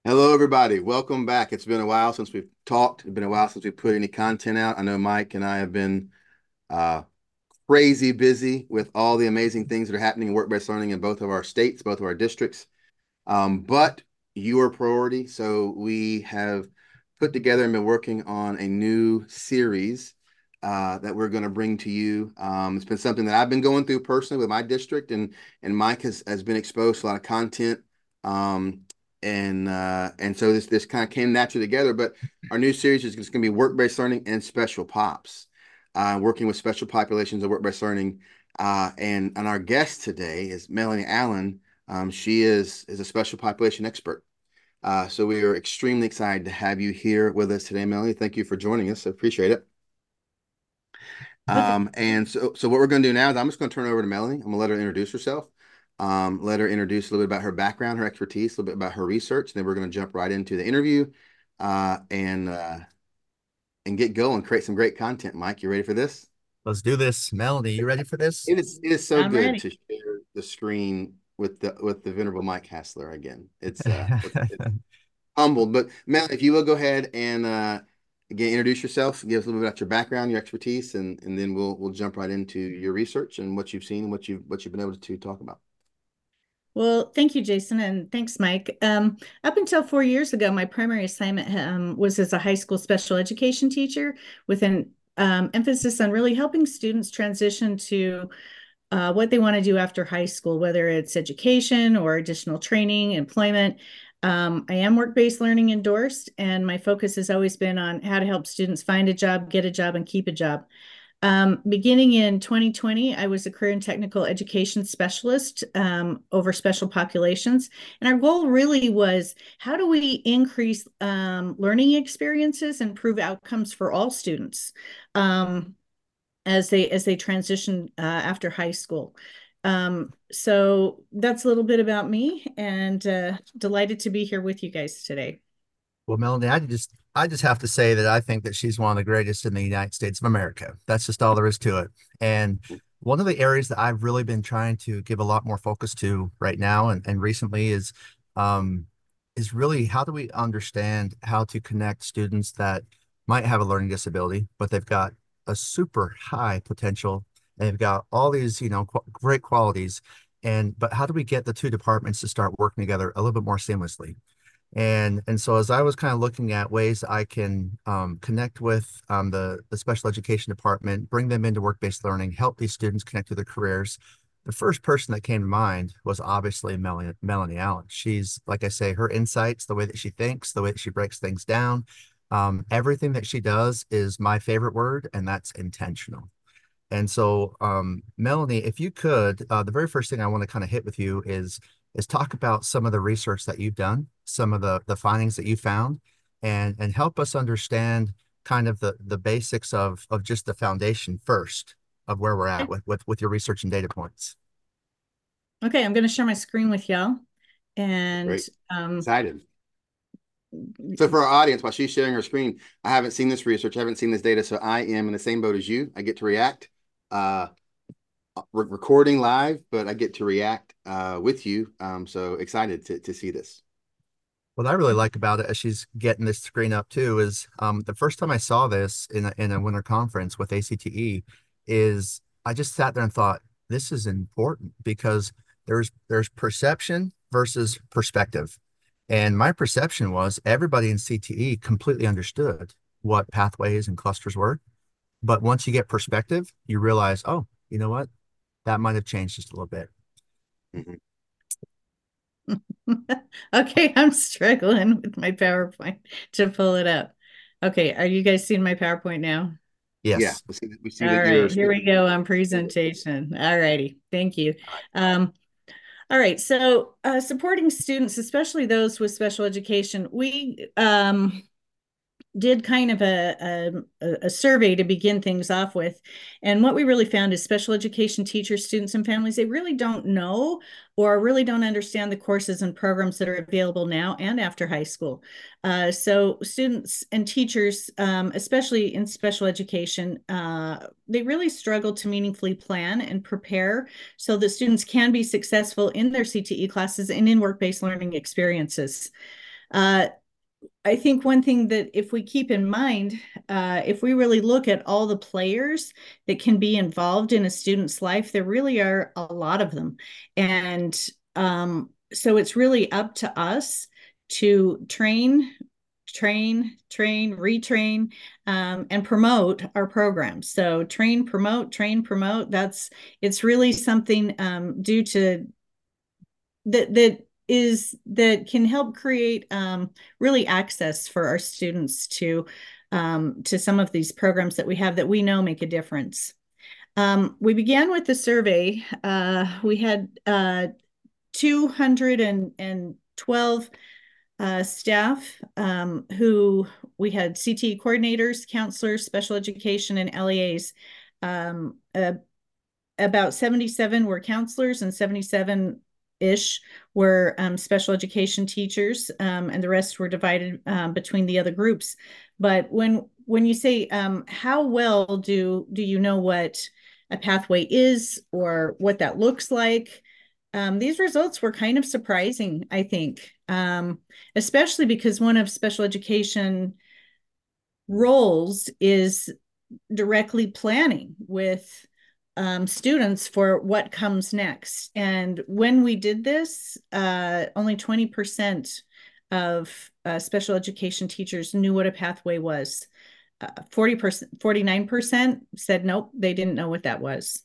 Hello, everybody. Welcome back. It's been a while since we've talked. It's been a while since we put any content out. I know Mike and I have been uh, crazy busy with all the amazing things that are happening in work-based learning in both of our states, both of our districts. But you are a priority. So we have put together and been working on a new series that we're going to bring to you. It's been something that I've been going through personally with my district, and Mike has been exposed to a lot of content. Um, and so this kind of came naturally together. But our new series is going to be work-based learning and special pops, working with special populations of work-based learning. And our guest today is Melanie Allen. She is a special population expert. So we are extremely excited to have you here with us today, Melanie. Thank you for joining us. I appreciate it. Okay. And so what we're going to do now is I'm just going to turn it over to Melanie. I'm going to let her introduce herself, let her introduce a little bit about her background, her expertise, a little bit about her research. Then we're going to jump right into the interview uh, and uh, and get going, create some great content. Mike, you ready for this? Let's do this. Melanie, you ready for this? It is so I'm good ready. to share the screen with the venerable Mike Hassler again. It's humbled. But Mel, if you will go ahead and again introduce yourself, give us a little bit about your background, your expertise, and then we'll jump right into your research and what you've seen and what you've been able to talk about. Well, thank you, Jason, and thanks, Mike. Up until 4 years ago, my primary assignment was as a high school special education teacher with an emphasis on really helping students transition to what they want to do after high school, whether it's education or additional training, employment. I am work-based learning endorsed, and my focus has always been on how to help students find a job, get a job, and keep a job. Beginning in 2020, I was a career and technical education specialist over special populations. And our goal really was how do we increase learning experiences and improve outcomes for all students as they transition after high school. So that's a little bit about me, and delighted to be here with you guys today. Well, Melanie, I just have to say that I think that she's one of the greatest in the United States of America. That's just all there is to it. And one of the areas that I've really been trying to give a lot more focus to right now and recently um, is really how do we understand how to connect students that might have a learning disability, but they've got a super high potential. And they've got all these, great qualities. But how do we get the two departments to start working together a little bit more seamlessly? And so as I was kind of looking at ways I can connect with the special education department, bring them into work-based learning, help these students connect to their careers, the first person that came to mind was obviously Melanie Allen. She's, like I say, her insights, the way that she thinks, the way that she breaks things down, everything that she does is my favorite word, and that's intentional. And so, Melanie, if you could, the very first thing I want to kind of hit with you is talk about some of the research that you've done, some of the findings that you found, and help us understand kind of the basics of just the foundation first of where we're at with your research and data points. Okay, I'm going to share my screen with y'all. And Great, excited. So for our audience, while she's sharing her screen, I haven't seen this research, I haven't seen this data, so I am in the same boat as you. I get to react. Uh, Recording live, but I get to react with you. So excited to see this. What I really like about it as she's getting this screen up too is the first time I saw this in a winter conference with ACTE is I just sat there and thought, this is important because there's perception versus perspective. And my perception was everybody in CTE completely understood what pathways and clusters were. But once you get perspective, you realize, oh, you know what? That might have changed just a little bit. Mhm. Okay, I'm struggling with my PowerPoint to pull it up. Okay, are you guys seeing my PowerPoint now? Yeah, Yes. we see All that you're right, here we speaking. go on presentation. All righty, thank you. Um, all right, so supporting students, especially those with special education, we did kind of a survey to begin things off with. And what we really found is special education teachers, students, and families, they really don't know or really don't understand the courses and programs that are available now and after high school. So students and teachers, especially in special education, they really struggle to meaningfully plan and prepare so that students can be successful in their CTE classes and in work-based learning experiences. Uh, I think one thing that if we keep in mind, if we really look at all the players that can be involved in a student's life, there really are a lot of them. And so it's really up to us to retrain, and promote our programs. So train, promote. It's really something due to that can help create really access for our students to some of these programs that we have that we know make a difference. We began with the survey. We had 212 staff who we had CTE coordinators, counselors, special education, and LEAs. About 77 were counselors and 77-ish were special education teachers, and the rest were divided between the other groups. But when you say how well do you know what a pathway is or what that looks like, these results were kind of surprising, I think, especially because one of special education roles is directly planning with students for what comes next. And when we did this, only 20% of special education teachers knew what a pathway was. 40%, 49% said nope, they didn't know what that was.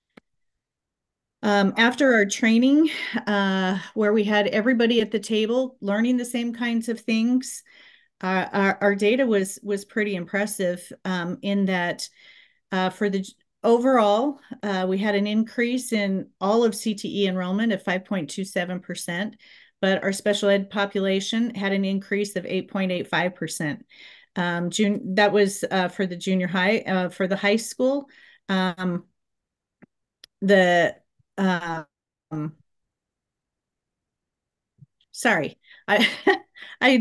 After our training, where we had everybody at the table learning the same kinds of things, our data was pretty impressive in that for the overall, we had an increase in all of CTE enrollment of 5.27%, but our special ed population had an increase of 8.85%. That was for the junior high. For the high school, the um, sorry, I I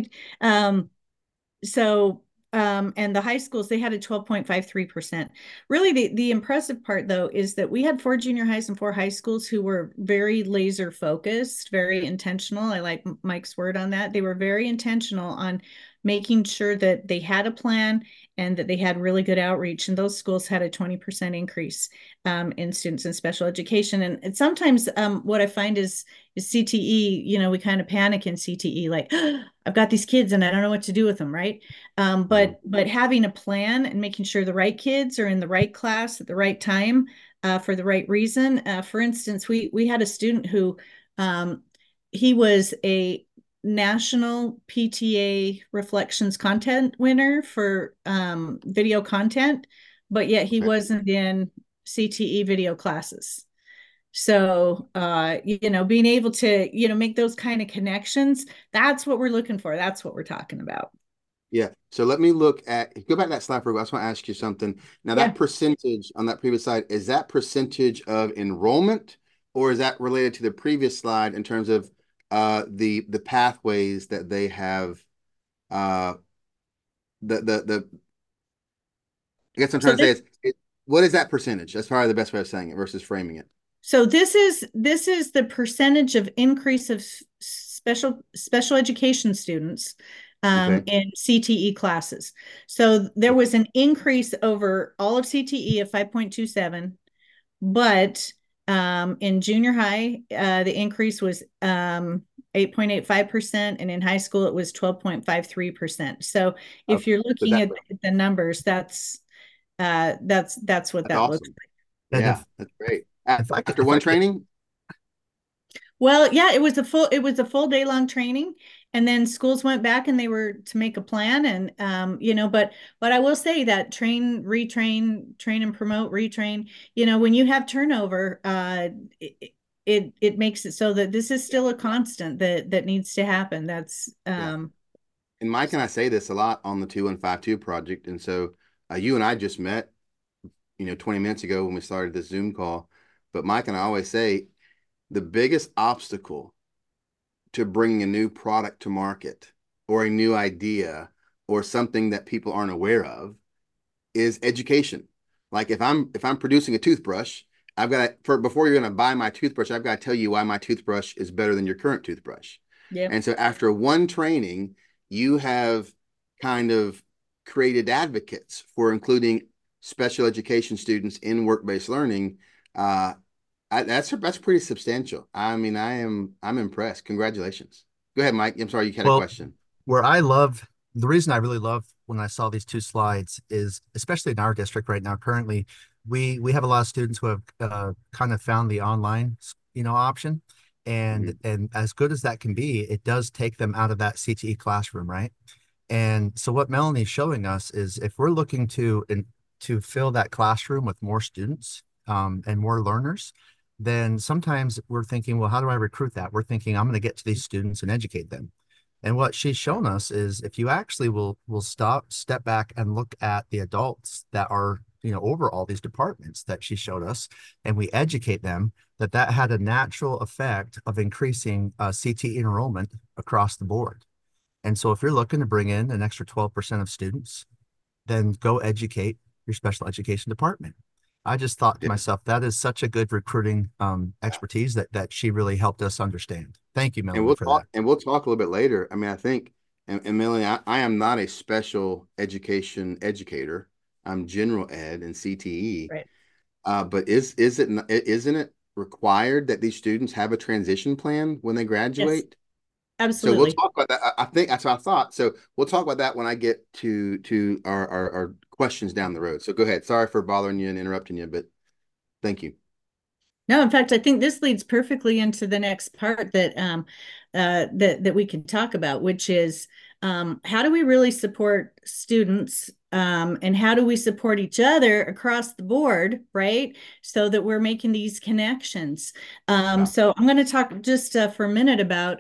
so and the high schools, they had a 12.53%. Really, the impressive part though is that we had 4 junior highs and 4 high schools who were very laser focused, very intentional. I like Mike's word on that. They were very intentional on making sure that they had a plan and that they had really good outreach. And those schools had a 20% increase in students in special education. And sometimes what I find is CTE, we kind of panic in CTE, like, I've got these kids and I don't know what to do with them, right? But having a plan and making sure the right kids are in the right class at the right time for the right reason. For instance, we had a student who he was a national PTA reflections content winner for video content, but yet he wasn't in CTE video classes. So, being able to, make those kind of connections, that's what we're looking for. That's what we're talking about. Yeah. So let me go back to that slide for a while. I just want to ask you something. Now, that Yeah. percentage on that previous slide, is that percentage of enrollment, or is that related to the previous slide in terms of the pathways that they have uh the I guess I'm So trying to say this, is what is that percentage? That's probably the best way of saying it versus framing it. so this is the percentage of increase of special education students Okay. in CTE classes. So there was an increase over all of CTE of 5.27, but in junior high, the increase was 8.85%, and in high school, it was 12.53%. So if Okay. you're So looking at the numbers, that's what that's that looks awesome. like. And Yeah, that's great. if I could, After one training, Well, yeah, it was a full day long training, and then schools went back and they were to make a plan, and but I will say that train and promote, retrain. When you have turnover, it makes it so that this is still a constant that needs to happen. That's yeah. And Mike and I say this a lot on the 2152 project. And so you and I just met, 20 minutes ago when we started this Zoom call. But Mike and I always say the biggest obstacle to bringing a new product to market or a new idea or something that people aren't aware of is education. Like if I'm producing a toothbrush, I've got for before you're going to buy my toothbrush, I've got to tell you why my toothbrush is better than your current toothbrush. Yep. And so after one training, you have kind of created advocates for including special education students in work-based learning. That's pretty substantial. I mean, I'm impressed. Congratulations. Go ahead, Mike. I'm sorry, you had a Well, question. where I love the reason I really love when I saw these two slides is, especially in our district right now, currently, we have a lot of students who have kind of found the online, option. And Mhm. and as good as that can be, it does take them out of that CTE classroom, right? And so what Melanie's showing us is if we're looking to fill that classroom with more students and more learners, then sometimes we're thinking, well, how do I recruit that? We're thinking I'm going to get to these students and educate them. And what she's shown us is if you actually will step back and look at the adults that are, over all these departments that she showed us, and we educate them, that had a natural effect of increasing CTE enrollment across the board. And so if you're looking to bring in an extra 12% of students, then go educate your special education department. I just thought to Yeah. myself, that is such a good recruiting expertise that she really helped us understand. Thank you, Melanie, for that. And we'll talk a little bit later. I mean, I think, and Melanie, I am not a special education educator. I'm general ed and CTE. Right. But isn't it required that these students have a transition plan when they Yes, graduate? So we'll absolutely. talk about that. I think that's what I thought. So we'll talk about that when I get to our questions down the road. So go ahead. Sorry for bothering you and interrupting you, but thank you. No, in fact, I think this leads perfectly into the next part that we can talk about, which is how do we really support students, and how do we support each other across the board, right? So that we're making these connections. Yeah. So I'm going to talk just for a minute about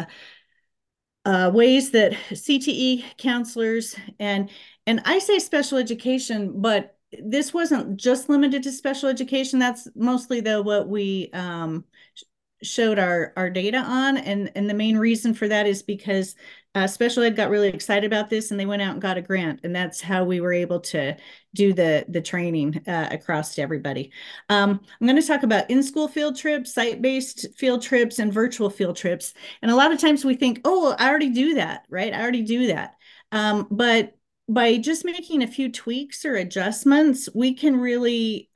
ways that CTE counselors and I say special education, but this wasn't just limited to special education. That's mostly though what we showed our data on, and the main reason for that is because special ed got really excited about this and they went out and got a grant, and that's how we were able to do the training across to everybody. I'm going to talk about in-school field trips, site-based field trips, and virtual field trips. And a lot of times we think, oh, well, I already do that, right? I already do that. But by just making a few tweaks or adjustments, we can really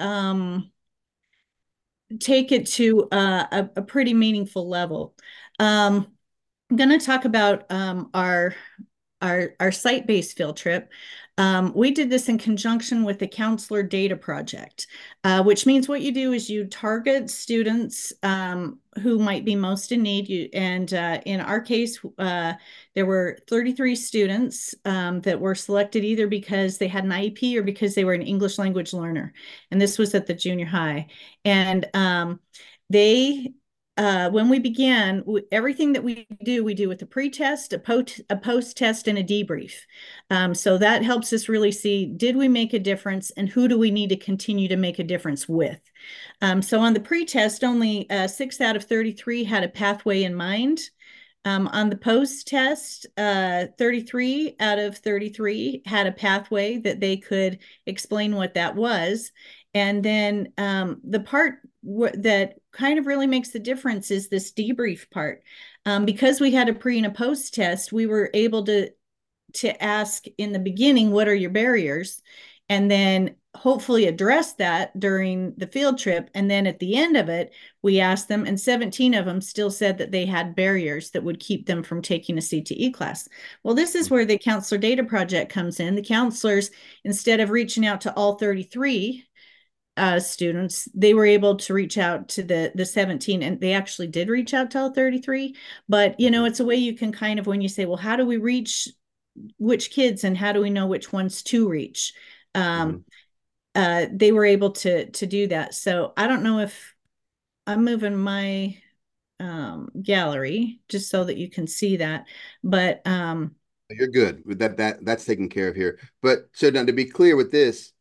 take it to a pretty meaningful level. I'm going to talk about our site-based field trip. We did this in conjunction with the Counselor Data Project, which means what you do is you target students who might be most in need. And in our case, there were 33 students that were selected either because they had an IEP or because they were an English language learner. And this was at the junior high. And they when we began, everything that we do with a pre-test, a post-test, and a debrief. So that helps us really see, did we make a difference, and who do we need to continue to make a difference with? So on the pre-test, only 6 out of 33 had a pathway in mind. On the post-test, 33 out of 33 had a pathway that they could explain what that was. And then the part that kind of really makes the difference is this debrief part. Because we had a pre and a post test, we were able to ask in the beginning, what are your barriers? And then hopefully address that during the field trip. And then at the end of it, we asked them, and 17 of them still said that they had barriers that would keep them from taking a CTE class. Well, this is where the Counselor Data Project comes in. The counselors, instead of reaching out to all 33 students, they were able to reach out to the 17, and they actually did reach out to all 33. But it's a way you can kind of, when you say, well, how do we reach which kids and how do we know which ones to reach? Mhm. They were able to do that. So I don't know if I'm moving my gallery just so that you can see that, but You're good with that's taken care of here. But so now to be clear with this,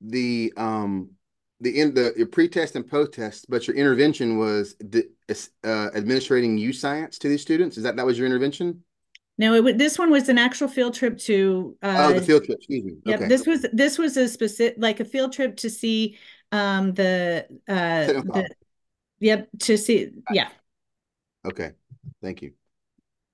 the your pre-test and post-test, but your intervention was administrating U science to these students. Is that was your intervention? no, this one was an actual field trip to Oh, the field trip. Excuse me. yep, Okay. this was a specific, like a field trip to see Technical. yep, to see, yeah. Okay. Thank you.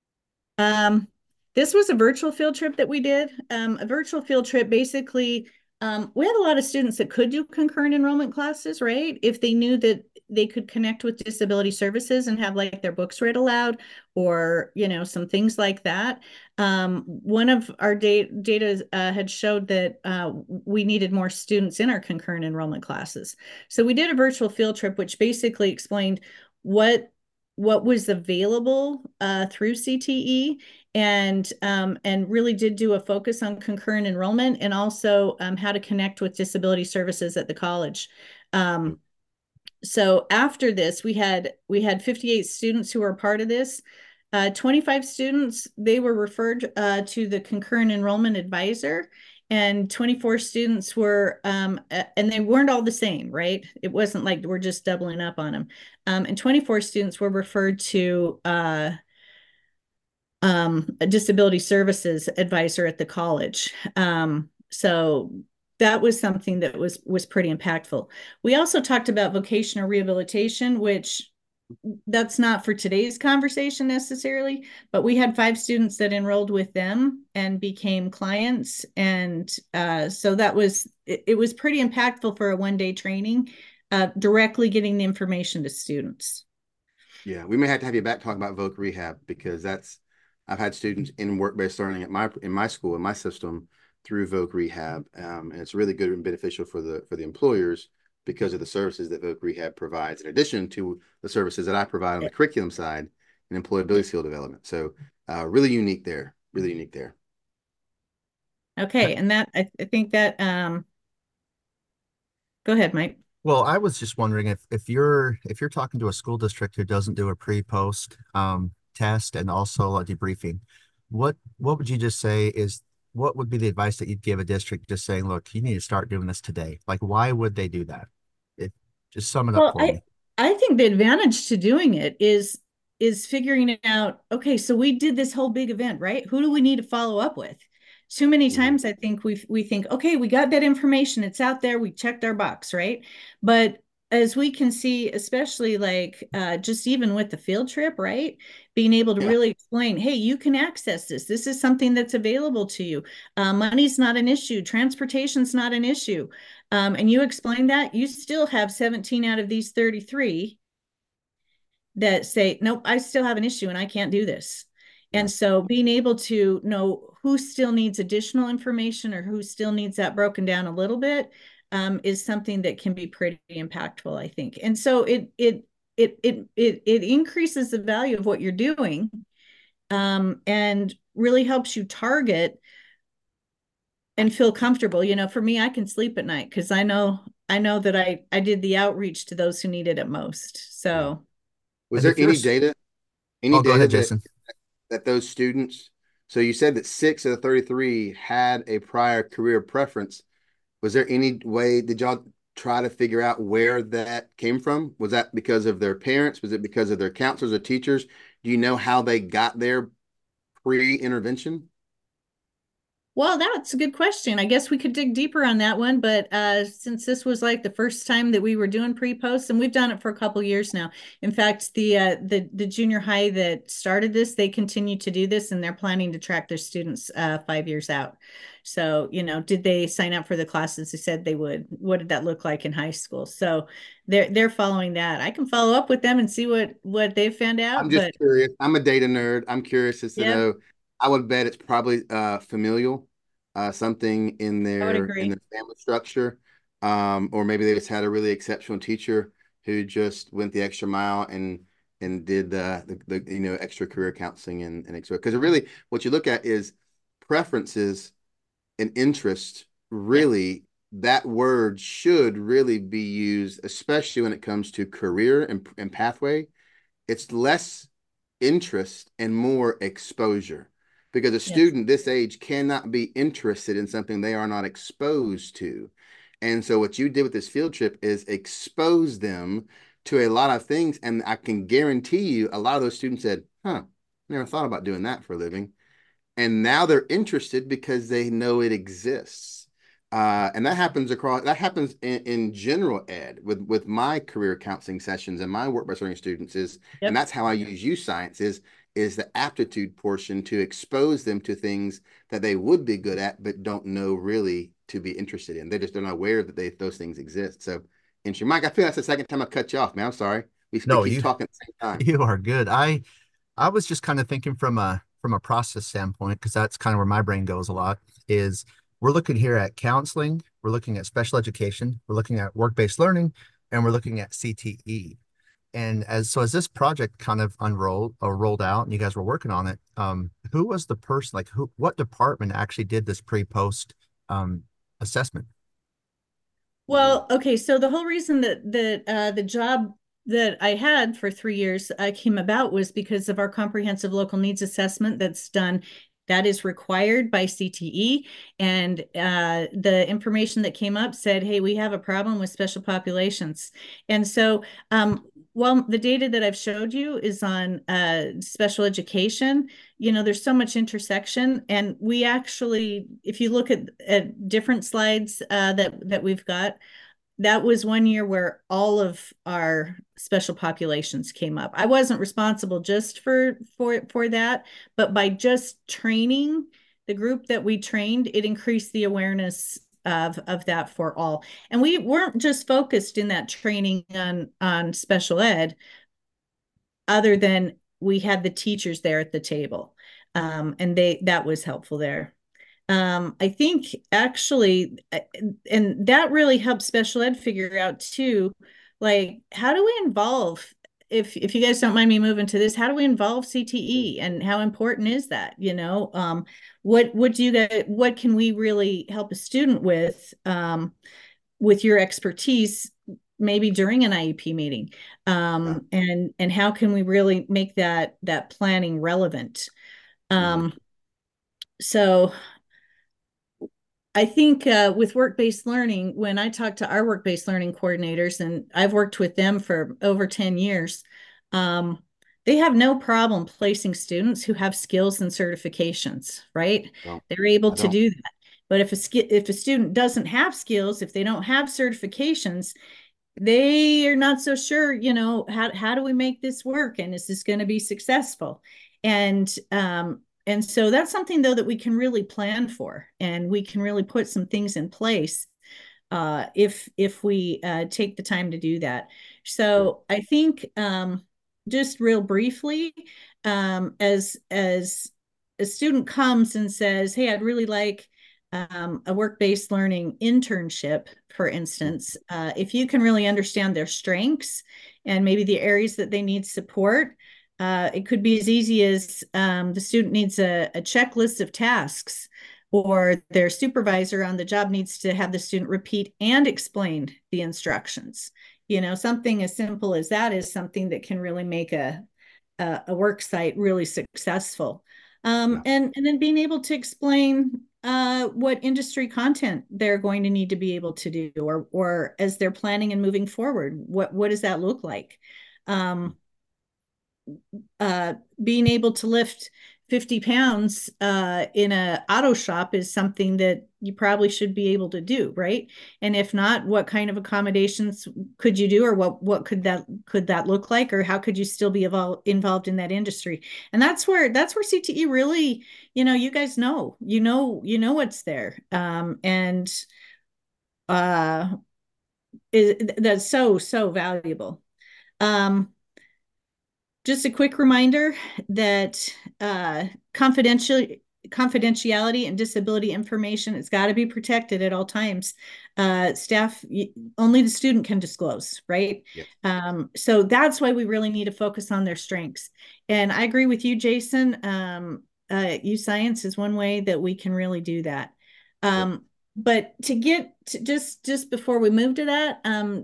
Um, this was a virtual field trip that we did. A virtual field trip basically, we had a lot of students that could do concurrent enrollment classes, right? If they knew that they could connect with disability services and have like their books read aloud or, some things like that. One of our data had showed that we needed more students in our concurrent enrollment classes. So we did a virtual field trip, which basically explained what was available through CTE and really did do a focus on concurrent enrollment and also how to connect with disability services at the college. So after this, we had 58 students who were a part of this. 25 students, they were referred to the concurrent enrollment advisor, and 24 students were, and they weren't all the same, right? It wasn't like we're just doubling up on them. And 24 students were referred to a disability services advisor at the college. So that was something that was pretty impactful. We also talked about vocational rehabilitation, which that's not for today's conversation necessarily, but we had 5 students that enrolled with them and became clients. And so it was pretty impactful for a one-day training, directly getting the information to students. Yeah, we may have to have you back talking about voc rehab because I've had students in work-based learning at my school, in my system, through voc rehab, and it's really good and beneficial for the employers because of the services that voc rehab provides, in addition to the services that I provide on the curriculum side and employability skill development. So really unique there, really unique there. Okay, and that I think that go ahead, Mike. Well, I was just wondering if you're talking to a school district who doesn't do a pre-post test and also a debriefing, what would you just say is what would be the advice that you'd give a district just saying, look, you need to start doing this today? Like, why would they do that? It just sum it up Well, for I me. I think the advantage to doing it is figuring out, okay, so we did this whole big event, right? Who do we need to follow up with? Too many Mhm. times I think we think, okay, we got that information, it's out there, we checked our box, right? But as we can see, especially like just even with the field trip, right? Being able to Yeah, really explain, hey, you can access this. This is something that's available to you. Money's not an issue. Transportation's not an issue. And you explain that, you still have 17 out of these 33 that say, nope, I still have an issue and I can't do this. yeah. And so being able to know who still needs additional information or who still needs that broken down a little bit is something that can be pretty impactful, I think. And so it increases the value of what you're doing, and really helps you target and feel comfortable. For me, I can sleep at night because I know that I did the outreach to those who needed it most. Yeah. So Was And there if you're, any oh, go data ahead, Jason. that those students, so you said that 6 of the 33 had a prior career preference. Was there any way, did y'all try to figure out where that came from? Was that because of their parents? Was it because of their counselors or teachers? Do you know how they got there pre-intervention? well, that's a good question. I guess we could dig deeper on that one, but since this was like the first time that we were doing pre-post, and we've done it for a couple years now. In fact, the junior high that started this, they continue to do this, and they're planning to track their students 5 years out. So, did they sign up for the classes they said they would? What did that look like in high school? So they're following that. I can follow up with them and see what they found I'm out. just But curious. I'm a data nerd. I'm curious as to yep, know. I would bet it's probably familial, something in I would their agree. family structure, or maybe they just had a really exceptional teacher who just went the extra mile and did the extra career counseling and extra, because really what you look at is preferences and interest. Yeah. Really, that word should really be used, especially when it comes to career and pathway. It's less interest and more exposure, because a Yes. student this age cannot be interested in something they are not exposed to. And so what you did with this field trip is expose them to a lot of things. And I can guarantee you a lot of those students said, huh, never thought about doing that for a living. And now they're interested because they know it exists. And that happens in general ed with my career counseling sessions and my work-based learning students and Yep. that's how I use youth science is is the aptitude portion to expose them to things that they would be good at, but don't know really to be interested in. They're not aware that those things exist. So, interesting. Mike, I feel that's the second time I cut you off, man. I'm sorry. We No, keep you talking at the same time. you are good. I was just kind of thinking from a process standpoint, because that's kind of where my brain goes a lot, is we're looking here at counseling, we're looking at special education, we're looking at work-based learning, and we're looking at CTE. And as this project kind of unrolled or rolled out and you guys were working on it, who was the person, like what department actually did this pre-post assessment? Well, okay, so the whole reason that the job that I had for 3 years came about was because of our comprehensive local needs assessment that's done. That is required by CTE, and the information that came up said, "Hey, we have a problem with special populations," and so. Well, the data that I've showed you is on special education. You know, there's so much intersection, and we actually, if you look at different slides that we've got, that was 1 year where all of our special populations came up. I wasn't responsible just for that, but by just training the group that we trained, it increased the awareness of that for all. And we weren't just focused in that training on special ed, other than we had the teachers there at the table. And that was helpful there. I think actually, and that really helps special ed figure out too, like how do we involve, if you guys don't mind me moving to this, how do we involve CTE and how important is that? You know, what do you guys, what can we really help a student with your expertise, maybe during an IEP meeting, and how can we really make that planning relevant? So I think with work-based learning, when I talk to our work-based learning coordinators, and I've worked with them for over 10 years, they have no problem placing students who have skills and certifications, right? No, They're able I to don't. do that. But if a student doesn't have skills, if they don't have certifications, they are not so sure, you know, how do we make this work? And is this going to be successful? And so that's something though that we can really plan for, and we can really put some things in place if we take the time to do that. So I think just real briefly, as a student comes and says, "Hey, I'd really like a work-based learning internship," for instance, if you can really understand their strengths and maybe the areas that they need support, it could be as easy as the student needs a checklist of tasks, or their supervisor on the job needs to have the student repeat and explain the instructions. You know, something as simple as that is something that can really make a work site really successful. And then being able to explain what industry content they're going to need to be able to do, or as they're planning and moving forward, what does that look like? Being able to lift 50 pounds in an auto shop is something that you probably should be able to do, right? And if not, what kind of accommodations could you do, or what could that look like, or how could you still be involved in that industry? And that's where CTE really, you know, you guys know, what's there, and that's so valuable. Just a quick reminder that confidentiality and disability information, it's got to be protected at all times. Staff, only the student can disclose, right? Yes. So that's why we really need to focus on their strengths. And I agree with you, Jason. U-Science is one way that we can really do that. But to get to just before we move to that,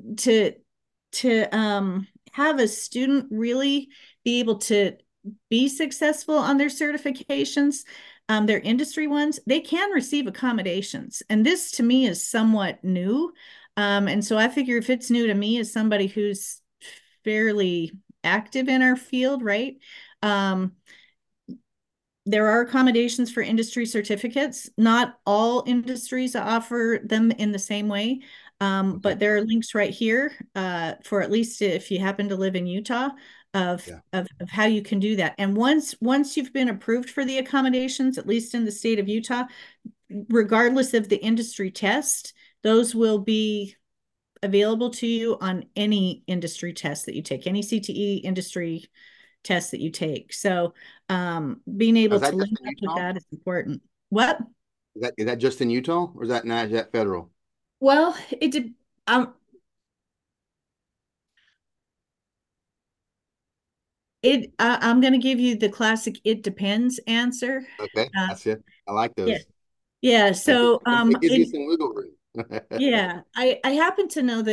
to have a student really be able to be successful on their certifications, their industry ones, they can receive accommodations. And this to me is somewhat new. And so I figure if it's new to me as somebody who's fairly active in our field, right? There are accommodations for industry certificates. Not all industries offer them in the same way. But there are links right here for, at least if you happen to live in Utah, of, Yeah. of how you can do that. And once you've been approved for the accommodations, at least in the state of Utah, regardless of the industry test, those will be available to you on any industry test that you take, any CTE industry test that you take. So being Is able that to just link in up with Utah? that is important. What? Is that just in Utah, or is that not, is that federal? Well, it did. Um, I'm going to give you the classic "it depends" answer. Okay, Uh, that's it. I like yeah, those. yeah. So It gives you some wiggle room. yeah, I happen to know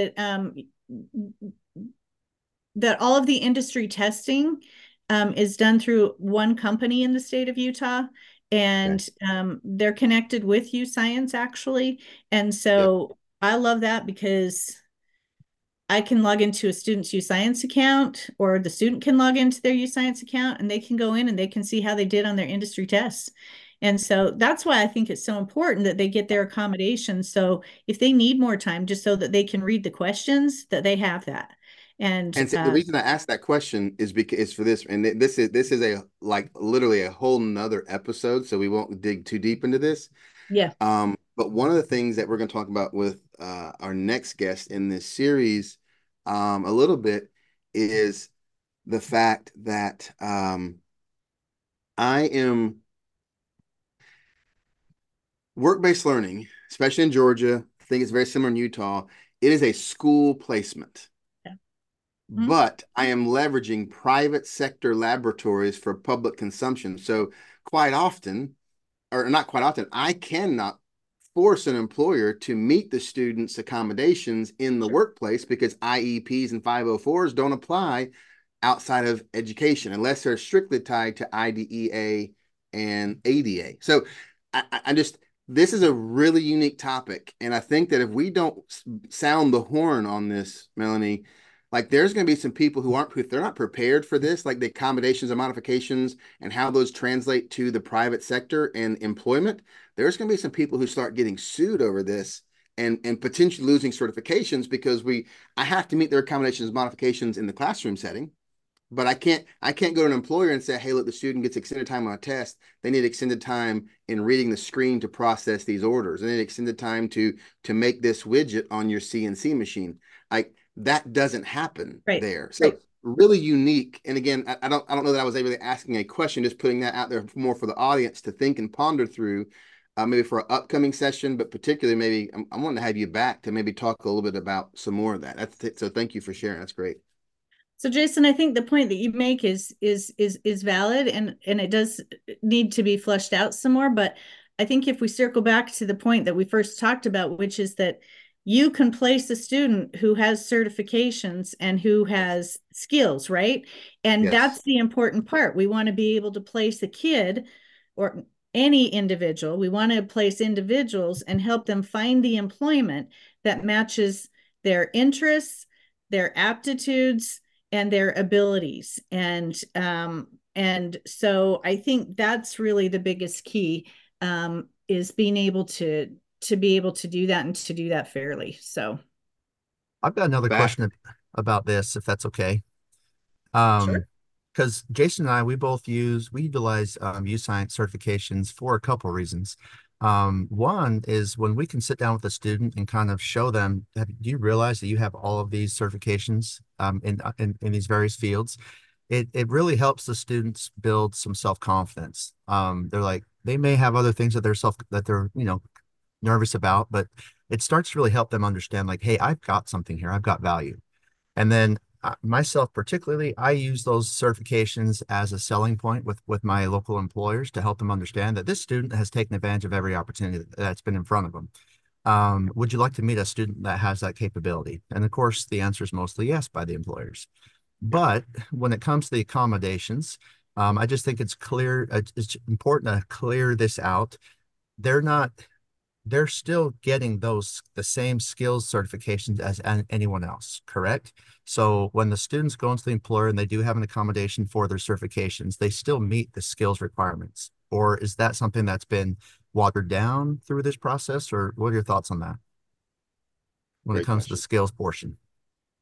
that all of the industry testing is done through one company in the state of Utah, Okay. and they're connected with UScience actually. And Yep. so I love that because I can log into a student's UScience account, or the student can log into their UScience account, and they can go in and they can see how they did on their industry tests. And so that's why I think it's so important that they get their accommodations. So if they need more time, just so that they can read the questions, that they have that. And And so the reason I asked that question is because it's for this, and this is a like literally a whole nother episode, so we won't dig too deep into this. yeah, But one of the things that we're going to talk about with our next guest in this series, a little bit, is the fact that I am work-based learning, especially in Georgia. I think it's very similar in Utah. It is a school placement, yeah. Mhm. but I am leveraging private sector laboratories for public consumption. So quite often, or not quite often, I cannot force an employer to meet the student's accommodations in the workplace because IEPs and 504s don't apply outside of education unless they're strictly tied to IDEA and ADA. So I just, this is a really unique topic. And I think that if we don't sound the horn on this, Melanie, like there's going to be some people who aren't, if they're not prepared for this, like the accommodations and modifications and how those translate to the private sector and employment, there's going to be some people who start getting sued over this and potentially losing certifications because I have to meet their accommodations and modifications in the classroom setting, but I can't go to an employer and say, hey, look, the student gets extended time on a test. They need extended time in reading the screen to process these orders. They need extended time to make this widget on your CNC machine. Like that doesn't happen Right, there. So right. really unique. And again, I don't know that I was really asking a question, just putting that out there more for the audience to think and ponder through. Maybe for an upcoming session, but particularly maybe I'm wanting to have you back to maybe talk a little bit about some more of that. So thank you for sharing. That's great. So Jason, I think the point that you make is valid, and it does need to be fleshed out some more. But I think if we circle back to the point that we first talked about, which is that you can place a student who has certifications and who Yes. has skills, right? And Yes. that's the important part. We want to be able to place a kid or any individual. We want to place individuals and help them find the employment that matches their interests, their aptitudes, and their abilities. And so I think that's really the biggest key, is being able to be able to do that and to do that fairly. So I've got another Back. question about this, if that's okay. sure. Because Jason and I, we utilize UScience certifications for a couple of reasons. One is when we can sit down with a student and kind of show them, do you realize that you have all of these certifications in these various fields? It really helps the students build some self-confidence. They're like, they may have other things that they're, nervous about, but it starts to really help them understand like, hey, I've got something here. I've got value. And then myself particularly, I use those certifications as a selling point with my local employers to help them understand that this student has taken advantage of every opportunity that's been in front of them. Would you like to meet a student that has that capability? And of course, the answer is mostly yes by the employers. Yeah. But when it comes to the accommodations, I just think it's important to clear this out. They're not they're still getting the same skills certifications as anyone else, correct? So when the students go into the employer and they do have an accommodation for their certifications, they still meet the skills requirements. Or is that something that's been watered down through this process? Or what are your thoughts on that when it Great comes to the question. skills portion?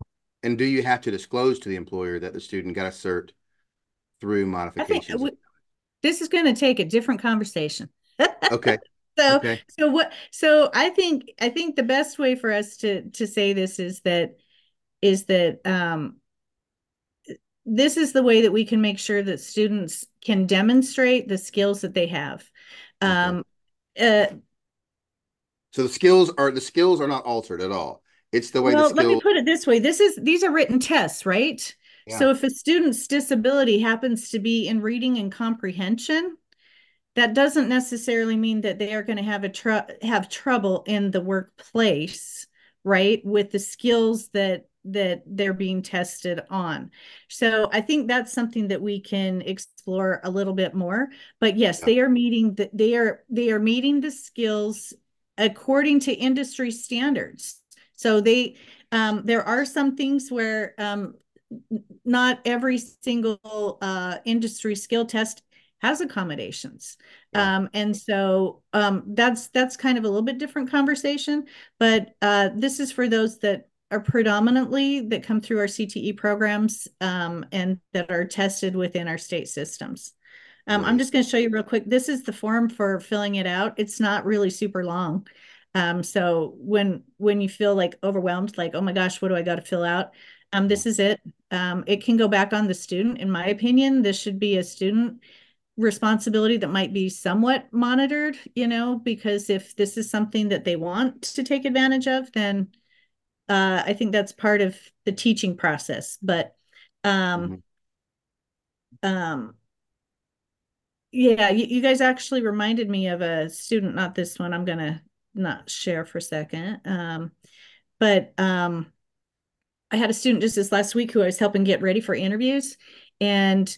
And do you have to disclose to the employer that the student got a cert through I think modifications? this is going to take a different conversation. Okay. So, Okay. I think the best way for us to say this is that this is the way that we can make sure that students can demonstrate the skills that they have. Okay. Uh, So the skills are not altered at all. It's the way the well, let me skills. put it this way. These are written tests, right? Yeah. So if a student's disability happens to be in reading and comprehension, that doesn't necessarily mean that they are going to have trouble in the workplace, right? With the skills that they're being tested on. So I think that's something that we can explore a little bit more. But yes, Yeah. they are meeting the skills according to industry standards. So there are some things where not every single industry skill test has accommodations. Yeah. That's kind of a little bit different conversation, but this is for those that are predominantly that come through our CTE programs and that are tested within our state systems. I'm Great. just going to show you real quick. This is the form for filling it out. It's not really super long. So when you feel like overwhelmed, like, oh my gosh, what do I got to fill out? This is it. It can go back on the student. In my opinion, this should be a student responsibility that might be somewhat monitored, because if this is something that they want to take advantage of, then I think that's part of the teaching process. But Mm-hmm. um, um, yeah, you guys actually reminded me of a student, not this one. I'm gonna not share for a second. But I had a student just this last week who I was helping get ready for interviews. And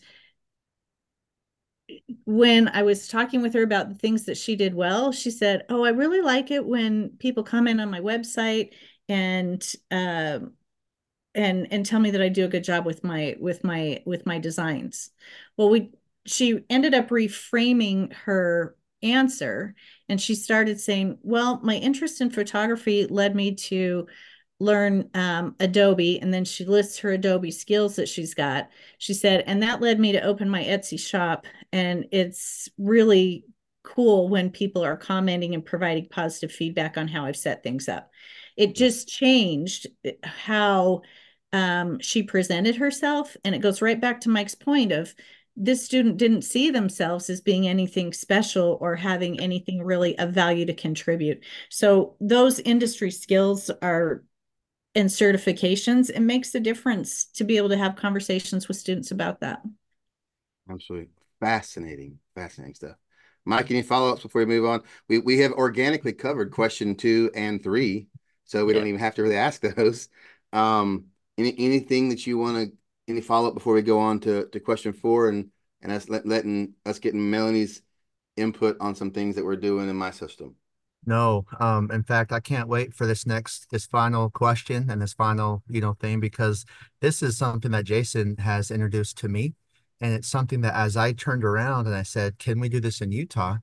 when I was talking with her about the things that she did well, she said, "Oh, I really like it when people comment on my website and and tell me that I do a good job with my designs." Well, she ended up reframing her answer, and she started saying, "Well, my interest in photography led me to learn Adobe," and then she lists her Adobe skills that she's got. She said, "And that led me to open my Etsy shop, and it's really cool when people are commenting and providing positive feedback on how I've set things up." It Yeah. just changed how she presented herself, and it goes right back to Mike's point of this student didn't see themselves as being anything special or having anything really of value to contribute. So those industry skills are and certifications, it makes a difference to be able to have conversations with students about that. Absolutely. Fascinating. Fascinating stuff. Mike, any follow-ups before we move on? We have organically covered question 2 and 3, so we Yeah. don't even have to really ask those. Anything that you want to any follow-up before we go on to question 4 and us letting us getting Melanie's input on some things that we're doing in my system. No, in fact, I can't wait for this final question and this final, thing, because this is something that Jason has introduced to me. And it's something that as I turned around and I said, can we do this in Utah?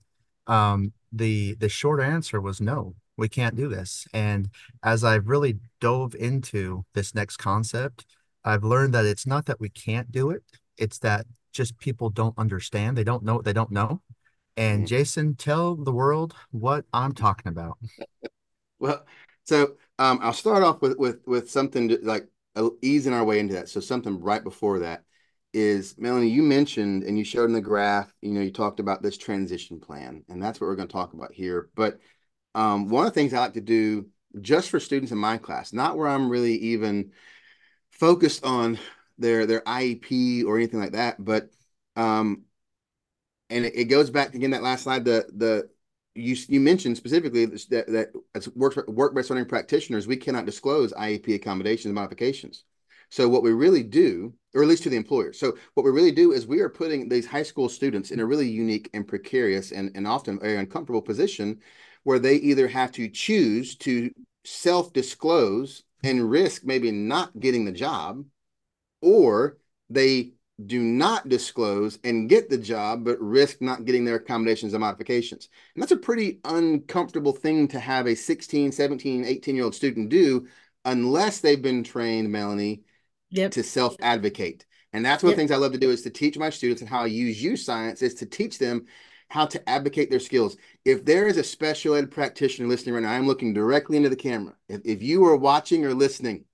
The short answer was no, we can't do this. And as I've really dove into this next concept, I've learned that it's not that we can't do it, it's that just people don't understand. They don't know what they don't know. And Mhm. Jason, tell the world what I'm talking about. Well, so I'll start off with something like easing our way into that. So something right before that is, Melanie, you mentioned and you showed in the graph, you talked about this transition plan, and that's what we're going to talk about here. But one of the things I like to do just for students in my class, not where I'm really even focused on their IEP or anything like that, but um, and it goes back again that last slide. You mentioned specifically that as work-based learning practitioners, we cannot disclose IEP accommodations and modifications. So what we really do, or at least to the employer, so what we really do is we are putting these high school students in a really unique and precarious and often very uncomfortable position where they either have to choose to self-disclose and risk maybe not getting the job, or they do not disclose and get the job, but risk not getting their accommodations and modifications. And that's a pretty uncomfortable thing to have a 16, 17, 18-year-old student do unless they've been trained, Melanie, Yep. to self-advocate. And that's one of the Yep. things I love to do is to teach my students, and how I use youth science is to teach them how to advocate their skills. If there is a special ed practitioner listening right now, I'm looking directly into the camera. If you are watching or listening,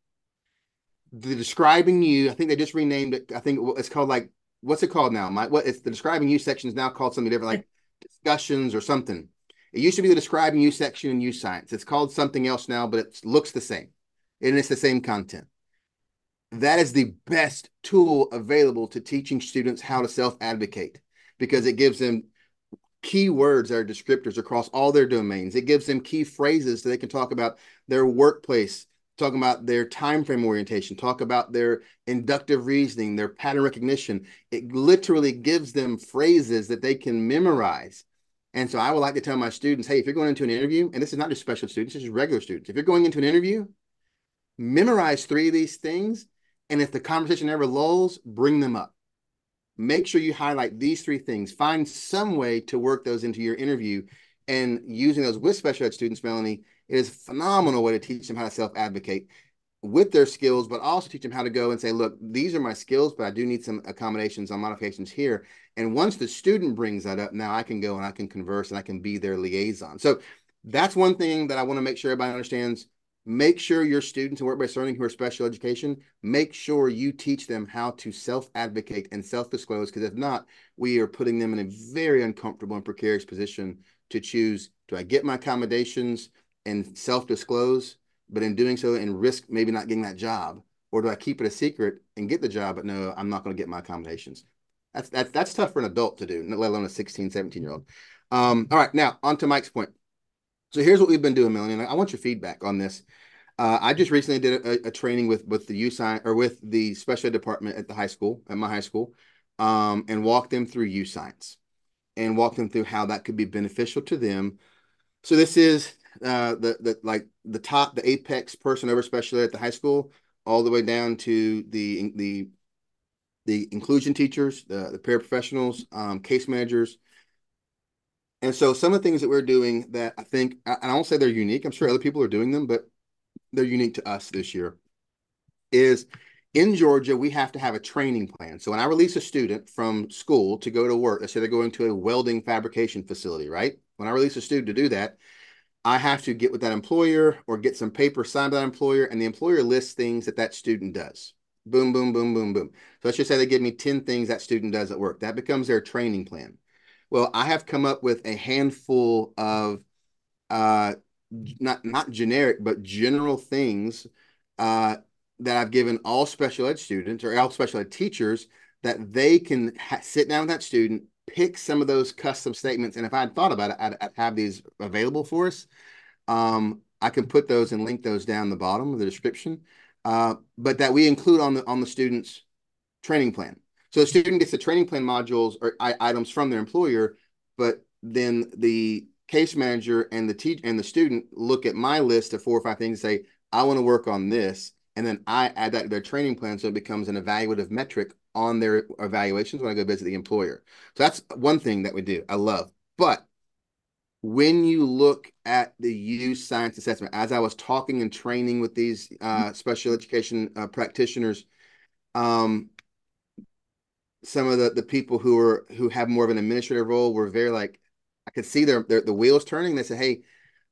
the describing you, I think they just renamed it. I think it's called like, what's it called now? What it's the describing you section is now called something different, like discussions or something. It used to be the describing you section in youth science. It's called something else now, but it looks the same. And it's the same content. That is the best tool available to teaching students how to self-advocate, because it gives them keywords that are descriptors across all their domains. It gives them key phrases so they can talk about their workplace, talk about their time frame orientation, talk about their inductive reasoning, their pattern recognition. It literally gives them phrases that they can memorize. And so I would like to tell my students, hey, if you're going into an interview, and this is not just special students, this is regular students. If you're going into an interview, memorize 3 of these things. And if the conversation ever lulls, bring them up. Make sure you highlight these 3 things. Find some way to work those into your interview. And using those with special ed students, Melanie, it is a phenomenal way to teach them how to self-advocate with their skills, but also teach them how to go and say, look, these are my skills, but I do need some accommodations on modifications here. And once the student brings that up, now I can go and I can converse and I can be their liaison. So that's one thing that I want to make sure everybody understands. Make sure your students in work-based learning who are special education, make sure you teach them how to self-advocate and self-disclose, because if not, we are putting them in a very uncomfortable and precarious position to choose, do I get my accommodations and self-disclose, but in doing so and risk maybe not getting that job, or do I keep it a secret and get the job, but no, I'm not going to get my accommodations? That's tough for an adult to do, let alone a 16, 17-year-old. All right, now on to Mike's point. So here's what we've been doing, Melanie, and I want your feedback on this. I just recently did a training with the youth science, or with the special ed department at the high school, at my high school, and walked them through youth science and walked them through how that could be beneficial to them. So this is the apex person over special ed at the high school, all the way down to the inclusion teachers, the paraprofessionals, case managers. And so some of the things that we're doing that I think, and I won't say they're unique, I'm sure other people are doing them, but they're unique to us this year, is in Georgia, we have to have a training plan. So when I release a student from school to go to work, let's say they're going to a welding fabrication facility, right? When I release a student to do that, I have to get with that employer or get some paper signed by that employer, and the employer lists things that that student does. Boom, boom, boom, boom, boom. So let's just say they give me 10 things that student does at work. That becomes their training plan. Well, I have come up with a handful of not generic, but general things that I've given all special ed students or all special ed teachers, that they can sit down with that student, pick some of those custom statements. And if I had thought about it, I'd have these available for us. I can put those and link those down the bottom of the description, but that we include on the student's training plan. So the student gets the training plan modules or items from their employer, but then the case manager and the student look at my list of 4 or 5 things and say, I want to work on this. And then I add that to their training plan, so it becomes an evaluative metric on their evaluations when I go visit the employer. So that's one thing that we do. I love. But when you look at the youth science assessment, as I was talking and training with these special education practitioners, some of the people who have more of an administrative role were very like, I could see the wheels turning. They said, hey,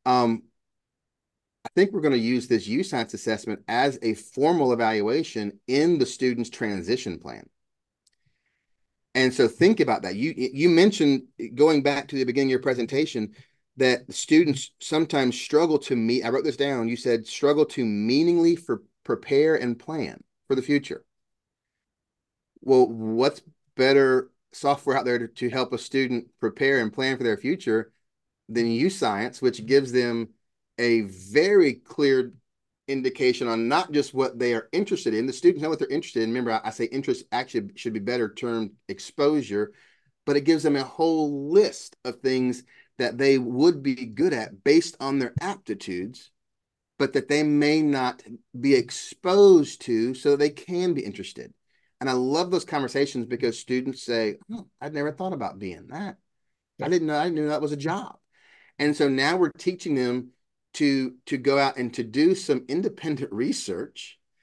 I think we're going to use this youth science assessment as a formal evaluation in the student's transition plan. And so think about that. You mentioned, going back to the beginning of your presentation, that students sometimes struggle to meet. I wrote this down. You said struggle to meaningly prepare and plan for the future. Well, what's better software out there to help a student prepare and plan for their future than youth science, which gives them a very clear indication on not just what they are interested in. The students know what they're interested in. Remember, I say interest actually should be better termed exposure, but it gives them a whole list of things that they would be good at based on their aptitudes, but that they may not be exposed to so they can be interested. And I love those conversations because students say, oh, I'd never thought about being that. Yeah. I didn't know, I knew that was a job. And so now we're teaching them to go out and to do some independent research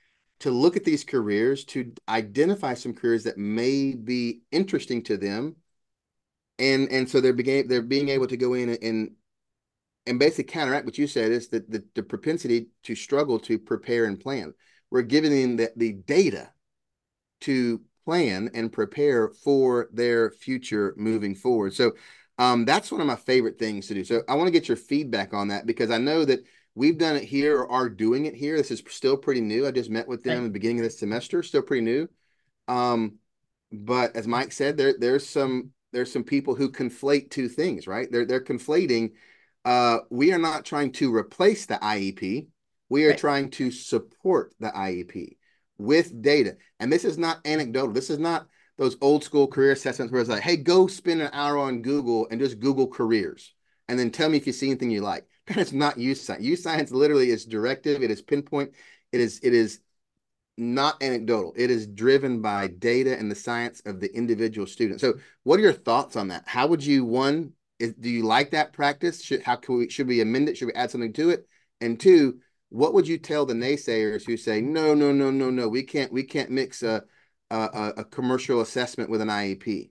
to look at these careers, to identify some careers that may be interesting to them. And so they're being able to go in and basically counteract what you said is that the propensity to struggle to prepare and plan. We're giving them the data to plan and prepare for their future moving forward. So that's one of my favorite things to do. So I want to get your feedback on that because I know that we've done it here or are doing it here. This is still pretty new. I just met with them at the beginning of this semester, still pretty new. But as Mike said, there's some people who conflate two things, right? They're conflating. We are not trying to replace the IEP. We are trying to support the IEP with data. And this is not anecdotal. This is not those old school career assessments where it's like, hey, go spend an hour on Google and just Google careers. And then tell me if you see anything you like. That is not U-Science. U-Science literally is directive. It is pinpoint. It is not anecdotal. It is driven by data and the science of the individual student. So what are your thoughts on that? How would you, do you like that practice? Should we amend it? Should we add something to it? And two, what would you tell the naysayers who say, no, no, no, no, no, we can't mix a commercial assessment with an IEP?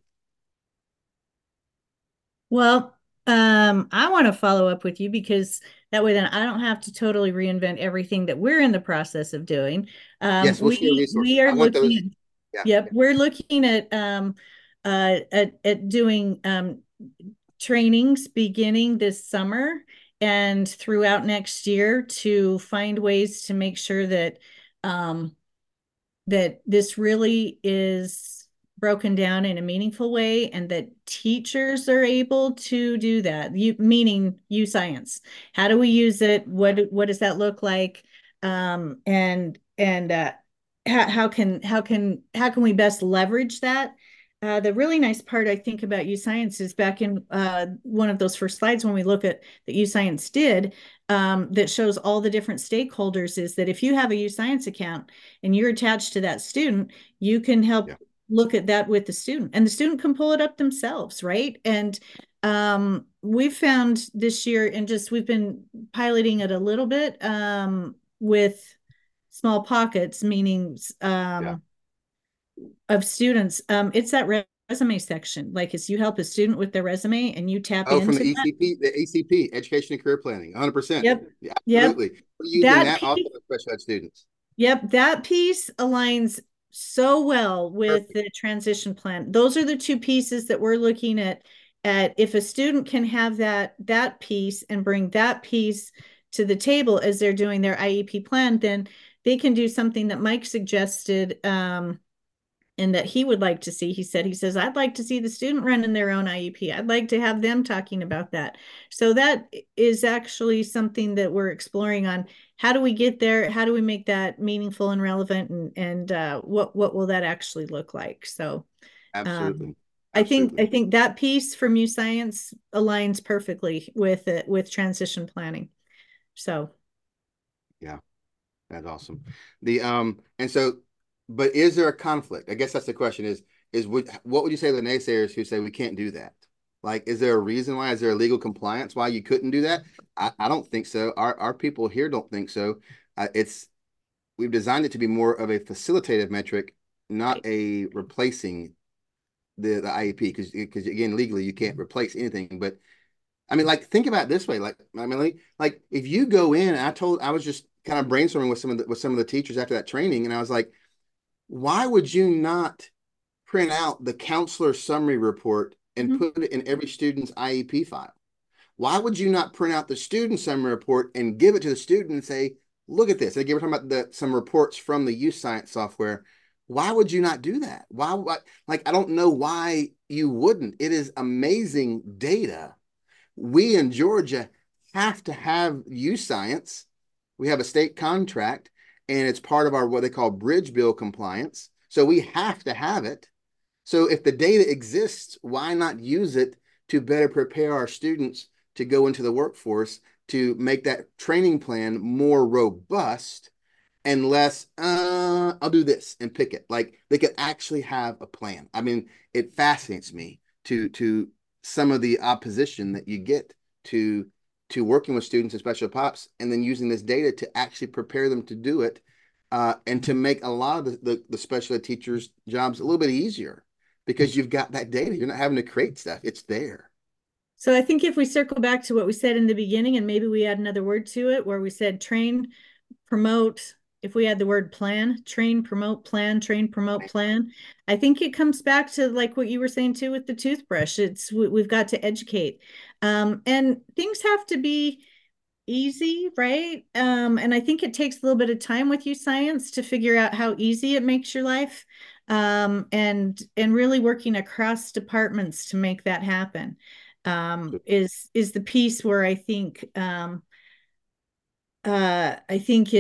Well, I want to follow up with you because that way then I don't have to totally reinvent everything that we're in the process of doing. Yes, we'll share resources. We are I want those. looking Yeah. at, yep, we're looking at doing trainings beginning this summer and throughout next year to find ways to make sure that that this really is broken down in a meaningful way and that teachers are able to do that. Meaning U-Science. How do we use it? What does that look like? How can we best leverage that? The really nice part I think about U-Science is back in one of those first slides when we look at that U-Science did that shows all the different stakeholders is that if you have a U-Science account and you're attached to that student, you can help look at that with the student and the student can pull it up themselves, right? And we've found this year and we've been piloting it a little bit with small pockets, meaning of students. It's that resume section. Like as you help a student with their resume and you tap into from the ECP, the ACP, Education and Career Planning, 100%. Yep. Absolutely. Yep. We're using that also with special ed students. Yep. That piece aligns so well with the transition plan. Those are the two pieces that we're looking at if a student can have that piece and bring that piece to the table as they're doing their IEP plan, then they can do something that Mike suggested and that he would like to see. He says, I'd like to see the student running their own IEP. I'd like to have them talking about that. So that is actually something that we're exploring on. How do we get there? How do we make that meaningful and relevant? And what will that actually look like? So absolutely. I think that piece from U-Science aligns perfectly with transition planning. So yeah, that's awesome. But is there a conflict? I guess that's the question what would you say to the naysayers who say we can't do that? Like, is there a reason why? Is there a legal compliance why you couldn't do that? I don't think so. Our people here don't think so. We've designed it to be more of a facilitative metric, not a replacing the IEP because again, legally you can't replace anything. But I mean, like, think about it this way. Like, I mean, like if you go in, I was just kind of brainstorming with some of the teachers after that training, and I was like, why would you not print out the counselor summary report and put it in every student's IEP file? Why would you not print out the student summary report and give it to the student and say, look at this? Again, we're talking about some reports from the U-Science software. Why would you not do that? Why? Like, I don't know why you wouldn't. It is amazing data. We in Georgia have to have U-Science. We have a state contract and it's part of our what they call bridge bill compliance. So we have to have it. So if the data exists, why not use it to better prepare our students to go into the workforce to make that training plan more robust and less, I'll do this and pick it. Like they could actually have a plan. I mean, it fascinates me to some of the opposition that you get to working with students in special pops and then using this data to actually prepare them to do it and to make a lot of the special ed teachers' jobs a little bit easier because you've got that data. You're not having to create stuff. It's there. So I think if we circle back to what we said in the beginning, and maybe we add another word to it, where we said train, promote, if we add the word plan, train, promote, plan, train, promote, plan, I think it comes back to like what you were saying too with the toothbrush. We've got to educate. And things have to be easy, right? And I think it takes a little bit of time with you, science, to figure out how easy it makes your life. And really working across departments to make that happen is the piece where I think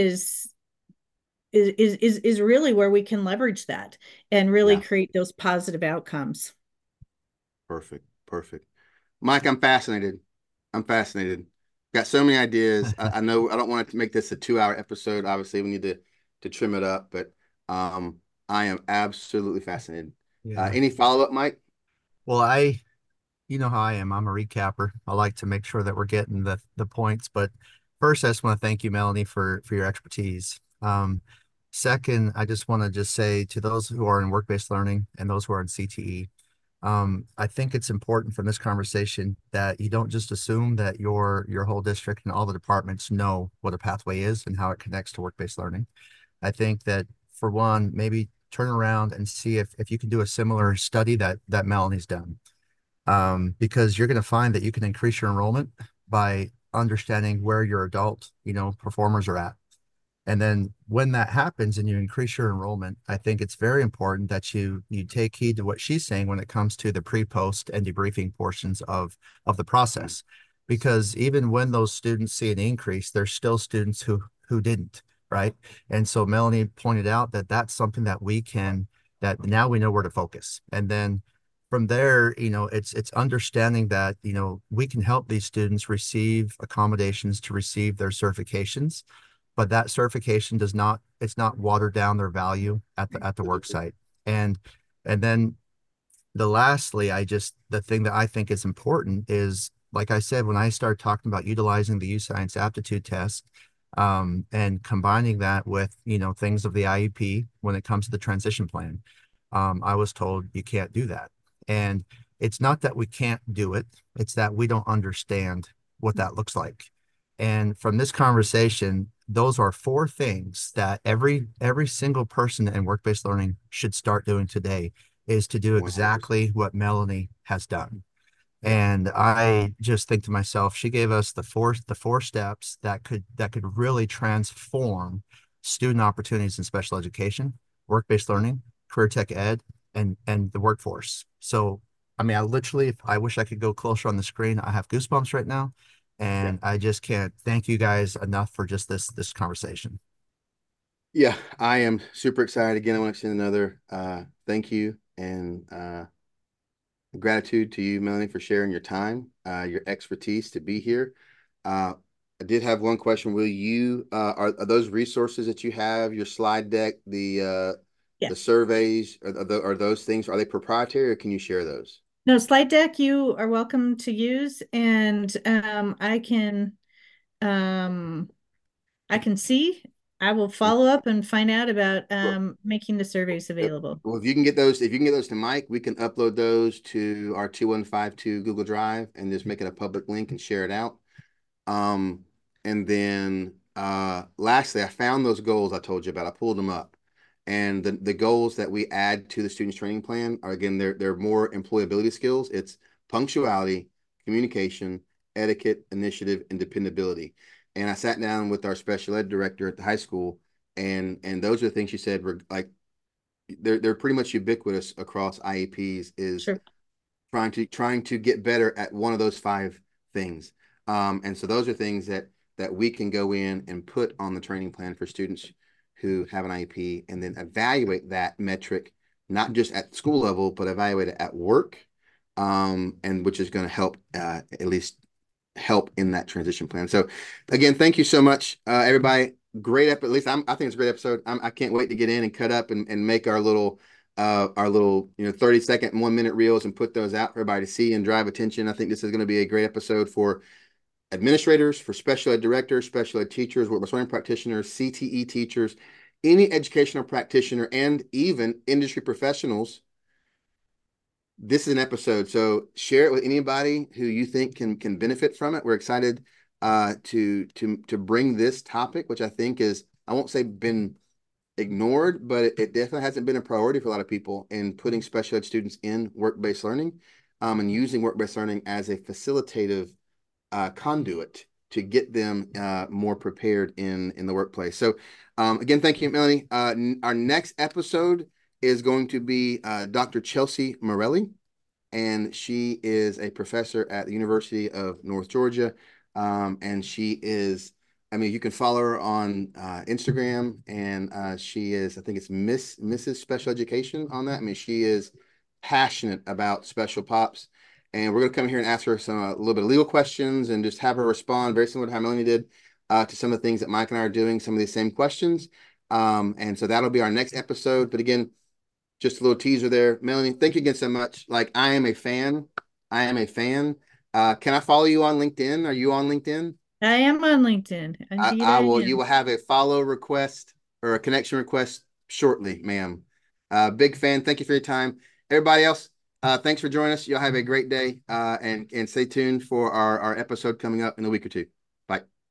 is really where we can leverage that and really Yeah, create those positive outcomes. perfect, perfect. Mike, I'm fascinated. I'm fascinated. Got so many ideas. I know I don't want to make this a 2 hour episode. Obviously, we need to trim it up, but um, I am absolutely fascinated. Yeah. Any follow up, Mike? Well, you know how I am. I'm a recapper. I like to make sure that we're getting the points. But first, I just want to thank you, Melanie, for your expertise. Second, I just want to just say to those who are in work-based learning and those who are in CTE, I think it's important from this conversation that you don't just assume that your whole district and all the departments know what a pathway is and how it connects to work-based learning. I think that for one, maybe turn around and see if you can do a similar study that Melanie's done, because you're going to find that you can increase your enrollment by understanding where your adult, performers are at. And then when that happens and you increase your enrollment, I think it's very important that you take heed to what she's saying when it comes to the pre-post and debriefing portions of the process. Because even when those students see an increase, there's still students who didn't, right? And so Melanie pointed out that that's something that now we know where to focus. And then from there, it's understanding that, we can help these students receive accommodations to receive their certifications, but that certification it's not watered down their value at the work site. And then the thing that I think is important is, like I said, when I started talking about utilizing the U-Science aptitude test, and combining that with, things of the IEP when it comes to the transition plan, I was told you can't do that. And it's not that we can't do it, it's that we don't understand what that looks like. And from this conversation, those are four things that every single person in work-based learning should start doing today, is to do 100%. exactly what Melanie has done. Yeah. And I just think to myself, she gave us the four steps that could really transform student opportunities in special education, work-based learning, career tech ed, and the workforce. So, I mean, I wish I could go closer on the screen. I have goosebumps right now, Yeah. and I just can't thank you guys enough for just this conversation. Yeah, I am super excited. Again, I want to send another thank you and gratitude to you, Melanie, for sharing your time, your expertise to be here. Uh, I did have one question. Will you are those resources that you have, your slide deck, the Yes. surveys, are those things, are they proprietary or can you share those? No, slide deck you are welcome to use, and um, I can see. I will follow up and find out about Well, making the surveys available. well, if you can get those to Mike, we can upload those to our 2152 Google Drive and just make it a public link and share it out. Um, and then lastly, I found those goals I told you about. I pulled them up. And the goals that we add to the student's training plan are, again, they're more employability skills. It's punctuality, communication, etiquette, initiative, and dependability. And I sat down with our special ed director at the high school, and those are the things she said were like they're pretty much ubiquitous across IEPs, is Sure. trying to get better at one of those five things. And so those are things that we can go in and put on the training plan for students who have an IEP, and then evaluate that metric, not just at school level, but evaluate it at work, and which is going to help at least help in that transition plan. So again, thank you so much, everybody. Great episode. At least I think it's a great episode. I can't wait to get in and cut up and make our little 30-second 1 minute reels and put those out for everybody to see and drive attention. I think this is going to be a great episode for administrators, for special ed directors, special ed teachers, work learning practitioners, CTE teachers, any educational practitioner and even industry professionals, this is an episode. So share it with anybody who you think can benefit from it. We're excited to bring this topic, which I think is, I won't say been ignored, but it definitely hasn't been a priority for a lot of people in putting special ed students in work-based learning, and using work-based learning as a facilitative conduit to get them more prepared in the workplace. So again, thank you, Melanie. Our next episode is going to be Dr. Chelsea Morelli, and she is a professor at the University of North Georgia. And she is, I mean, you can follow her on Instagram, and she is, I think it's Mrs. Special Education on that. I mean, she is passionate about special pops. And we're going to come here and ask her a little bit of legal questions and just have her respond very similar to how Melanie did to some of the things that Mike and I are doing, some of these same questions. And so that'll be our next episode. But again, just a little teaser there. Melanie, thank you again so much. Like, I am a fan. I am a fan. Can I follow you on LinkedIn? Are you on LinkedIn? I am on LinkedIn. Indeed, I I will. am. You will have a follow request or a connection request shortly, ma'am. Big fan. Thank you for your time. Everybody else, thanks for joining us. Y'all have a great day, and stay tuned for our episode coming up in a week or two. Bye.